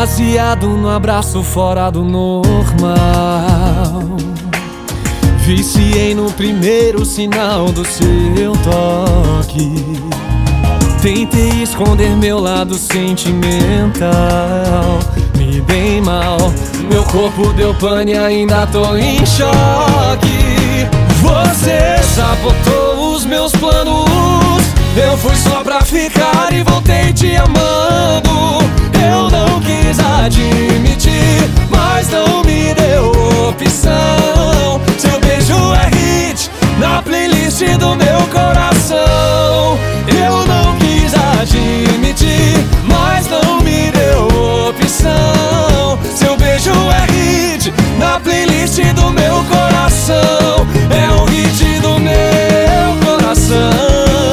Baseado no abraço fora do normal, viciei no primeiro sinal do seu toque. Tentei esconder meu lado sentimental, me dei mal, meu corpo deu pane e ainda tô em choque. Você sabotou os meus planos, eu fui só pra ficar e voltei te amando. Eu não quis admitir, mas não me deu opção. Seu beijo é hit na playlist do meu coração. Eu não quis admitir, mas não me deu opção. Seu beijo é hit na playlist do meu coração. É o hit do meu coração.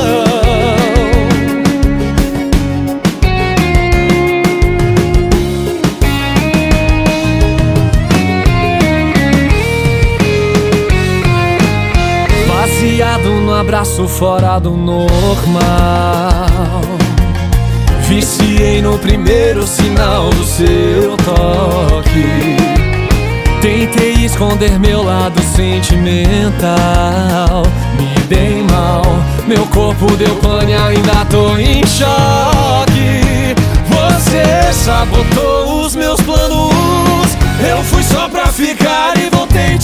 No abraço fora do normal, viciei no primeiro sinal do seu toque. Tentei esconder meu lado sentimental, me dei mal, meu corpo deu pane e ainda tô em choque. Você sabotou os meus planos, eu fui só pra ficar e voltei